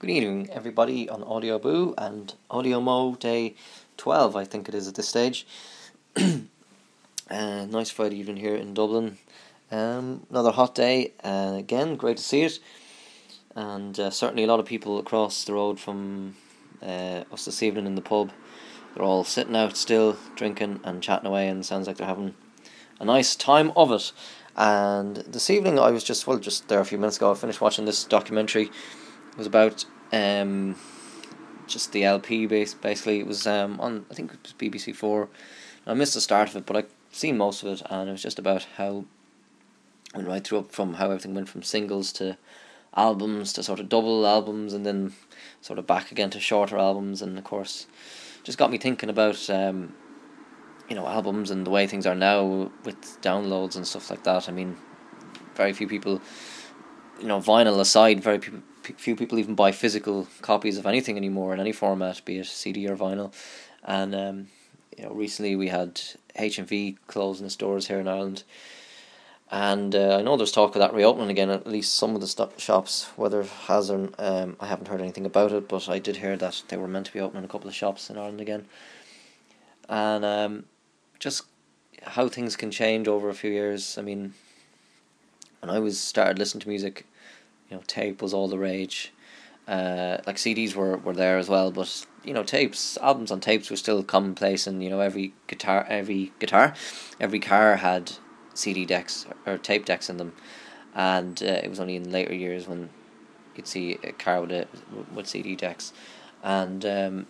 Good evening, everybody, on Audio Boo and Audio Mo Day 12, I think it is at this stage. Nice Friday evening here in Dublin. Another hot day, and again, great to see it. And certainly a lot of people across the road from us this evening in the pub. They're all sitting out still, drinking and chatting away, and it sounds like they're having a nice time of it. And this evening I was just there a few minutes ago. I finished watching this documentary. It was about just the LP basically. It was on, I think it was BBC4. I missed the start of it, but I've seen most of it, and it was just about how went right through from how everything went from singles to albums to sort of double albums, and then sort of back again to shorter albums. And of course just got me thinking about albums and the way things are now with downloads and stuff like that. I mean, very few people, vinyl aside, very few people even buy physical copies of anything anymore in any format, be it CD or vinyl. And recently we had HMV closing its doors here in Ireland, and I know there's talk of that reopening again, at least some of the shops. Whether it has or I haven't heard anything about it, but I did hear that they were meant to be opening a couple of shops in Ireland again. And just how things can change over a few years. I mean, when I started listening to music, tape was all the rage. Like CDs were there as well, but albums on tapes were still commonplace, and every car had CD decks or tape decks in them. And it was only in later years when you'd see a car with CD decks. And the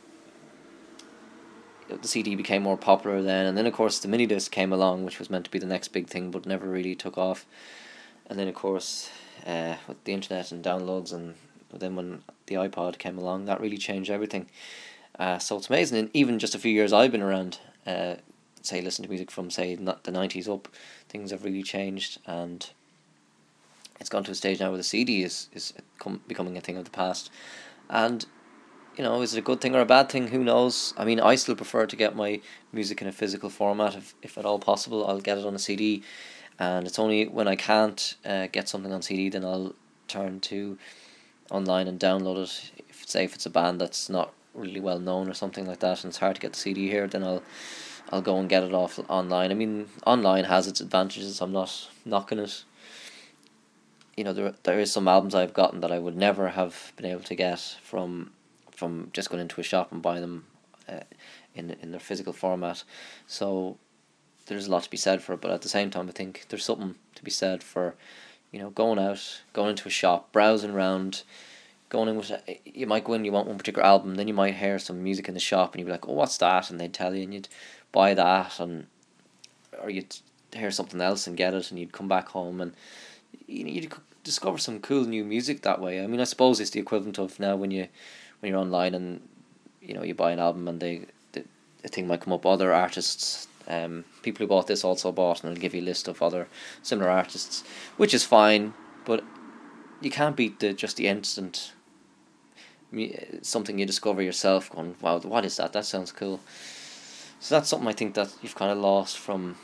CD became more popular then, and then of course the mini disc came along, which was meant to be the next big thing, but never really took off. And then of course with the internet and downloads, and then when the iPod came along, that really changed everything. So it's amazing, and even just a few years I've been around, listen to music from the 90s up, things have really changed, and it's gone to a stage now where the CD is becoming a thing of the past. And is it a good thing or a bad thing? Who knows? I mean, I still prefer to get my music in a physical format. If at all possible, I'll get it on a CD. And it's only when I can't get something on CD, then I'll turn to online and download it. If it's a band that's not really well known or something like that, and it's hard to get the CD here, then I'll go and get it off online. I mean, online has its advantages. I'm not knocking it. There is some albums I've gotten that I would never have been able to get from just going into a shop and buying them in their physical format. So there's a lot to be said for it, but at the same time I think there's something to be said for going into a shop, browsing around, you might go in, you want one particular album, then you might hear some music in the shop and you'd be like, oh, what's that? And they'd tell you, and you'd buy that, or you'd hear something else and get it, and you'd come back home and you'd discover some cool new music that way. I mean, I suppose it's the equivalent of now when you're online and you buy an album, and a thing might come up, other artists, people who bought this also bought, and it'll give you a list of other similar artists, which is fine, but you can't beat the instant something you discover yourself, going, wow, what is that sounds cool. So that's something I think that you've kind of lost from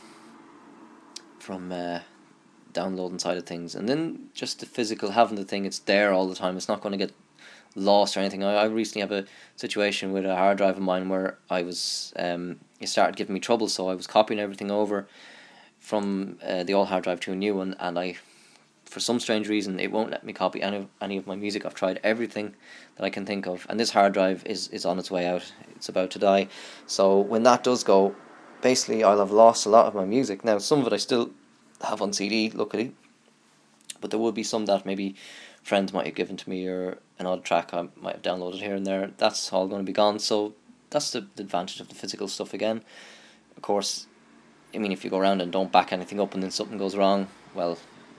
downloading side of things. And then just the physical, having the thing, it's there all the time, it's not going to get lost or anything. I recently have a situation with a hard drive of mine where I was it started giving me trouble, so I was copying everything over from the old hard drive to a new one, and I, for some strange reason, it won't let me copy any of my music. I've tried everything that I can think of, and this hard drive is on its way out. It's about to die. So when that does go, basically I'll have lost a lot of my music. Now, some of it I still have on CD, luckily, but there will be some that maybe friends might have given to me, or an odd track I might have downloaded here and there. That's all going to be gone. So that's the advantage of the physical stuff again. Of course, I mean, if you go around and don't back anything up and then something goes wrong, well,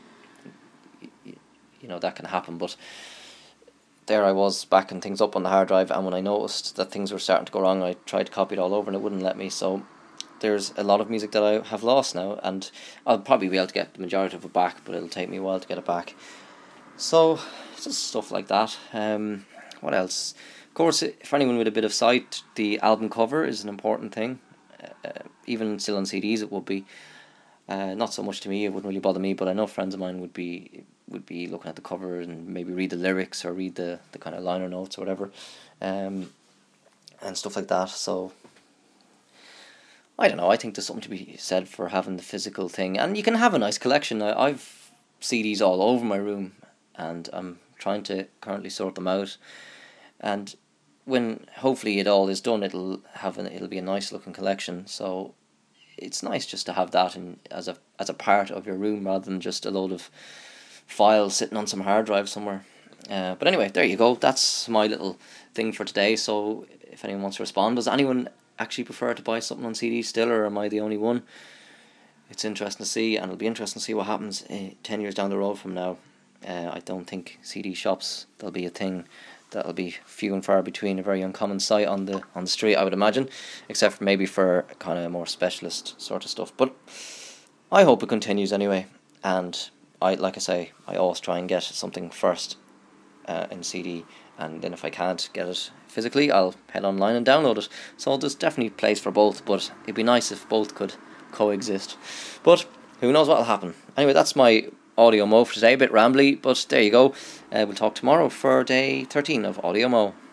that can happen. But there I was backing things up on the hard drive, and when I noticed that things were starting to go wrong, I tried to copy it all over and it wouldn't let me. So there's a lot of music that I have lost now, and I'll probably be able to get the majority of it back, but it'll take me a while to get it back. So just stuff like that. What else? Of course, for anyone with a bit of sight, the album cover is an important thing. Even still on CDs it would be. Not so much to me, it wouldn't really bother me, but I know friends of mine would be looking at the cover and maybe read the lyrics or read the kind of liner notes or whatever, and stuff like that. So I don't know, I think there's something to be said for having the physical thing, and you can have a nice collection. I've CDs all over my room, and I'm trying to currently sort them out, and when hopefully it all is done, it'll be a nice looking collection. So it's nice just to have that as a part of your room, rather than just a load of files sitting on some hard drive somewhere. But anyway, there you go. That's my little thing for today. So if anyone wants to respond, does anyone actually prefer to buy something on CD still, or am I the only one? It's interesting to see, and it'll be interesting to see what happens 10 years down the road from now. I don't think CD shops, there'll be a thing. That'll be few and far between, a very uncommon sight on the street, I would imagine, except for maybe for kind of more specialist sort of stuff. But I hope it continues anyway, and like I say, I always try and get something first in CD, and then if I can't get it physically, I'll head online and download it. So there's definitely place for both, but it'd be nice if both could coexist. But who knows what'll happen. Anyway, that's my Audio Mo for today. A bit rambly, but there you go. We'll talk tomorrow for day 13 of Audio Mo.